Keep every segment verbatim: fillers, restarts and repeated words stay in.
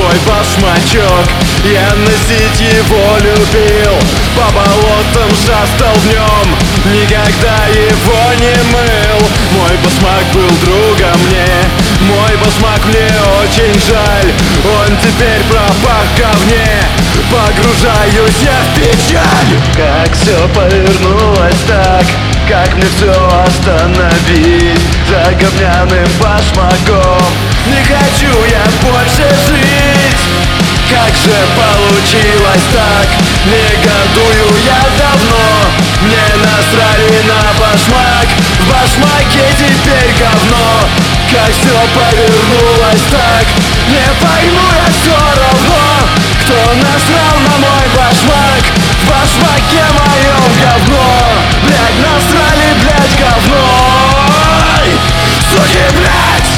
мой башмачок. Я носить его любил, по болотам шастал в нем, никогда его не мыл. Мой башмак был другом мне, мой башмак мне очень жаль. Он теперь пропах в говне, погружаюсь я в печаль. Как все повернулось так, как мне все остановить за говняным башмаком? Не хочу я больше жить. Как же получилось так? Негодую я давно. Мне насрали на башмак, в башмаке теперь говно. Как все повернулось так, не пойму я все равно. Кто насрал на мой башмак, в башмаке моем говно. Блядь, насрали, блядь, говно. Ой, суки, блядь!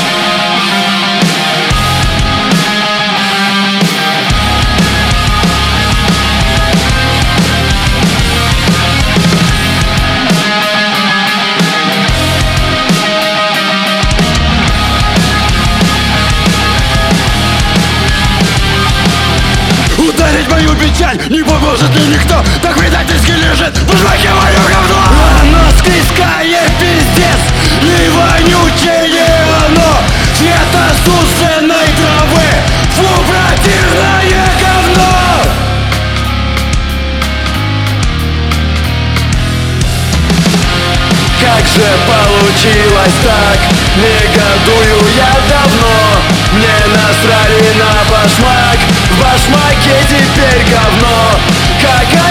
Ударить мою печаль не поможет мне никто. Так предательски лежит в башмаке мое говно. Оно склизкое, пиздец, и вонючее оно. Цвета сушеной травы, фу, противное говно. Как же получилось так? Негодую я давно. Мне насрали на башмак, в башмаке теперь говно. Как